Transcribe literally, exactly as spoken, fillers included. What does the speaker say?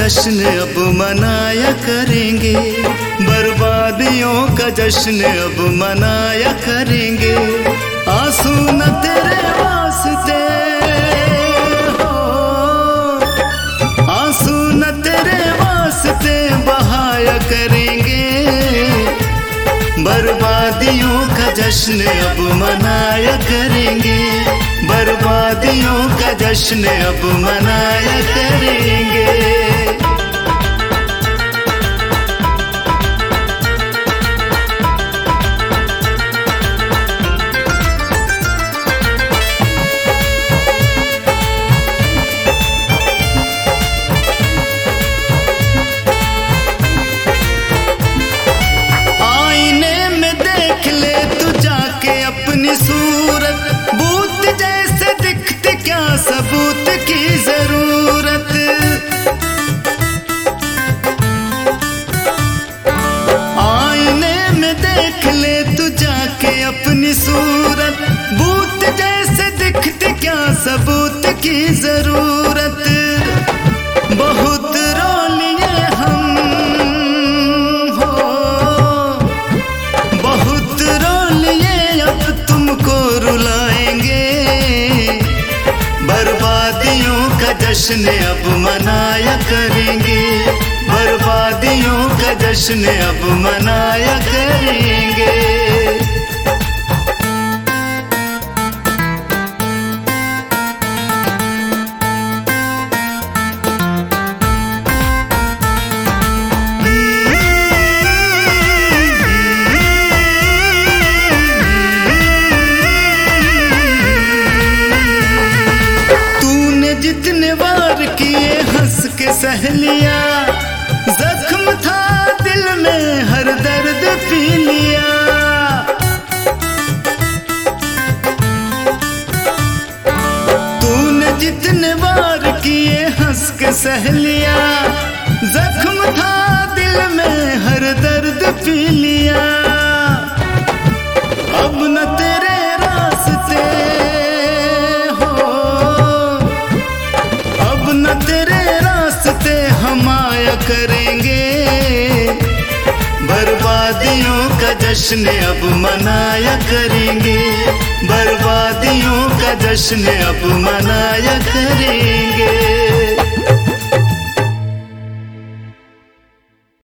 जश्न अब मनाया करेंगे, बर्बादियों का जश्न अब मनाया करेंगे। आंसू न तेरे वास्ते हो, आंसू न तेरे वास्ते बहाया करेंगे, बर्बादियों का जश्न अब मनाया करेंगे, बर्बादियों का जश्न अब मनाया करेंगे। अपनी सूरत भूत जैसे दिखते, क्या सबूत की जरूरत। आईने में देख ले तू जाके अपनी सूरत, भूत जैसे दिखते, क्या सबूत की जरूरत। बहुत रो लिए हम हो, बहुत रो लिए अब तुमको रुलाएंगे, बर्बादियों का जश्न अब मनाया करेंगे, बर्बादियों का जश्न अब मनाया करेंगे। जितने वार किए हंस के सह लिया, जख्म था दिल में हर दर्द पी लिया। तूने जितने वार किए हंस के सह लिया, जख्म था दिल में हर दर्द पी लिया। अब न तेरे रास्ते न तेरे रास्ते हम आया करेंगे, बर्बादियों का जश्न अब मनाया करेंगे, बर्बादियों का जश्न अब मनाया करेंगे।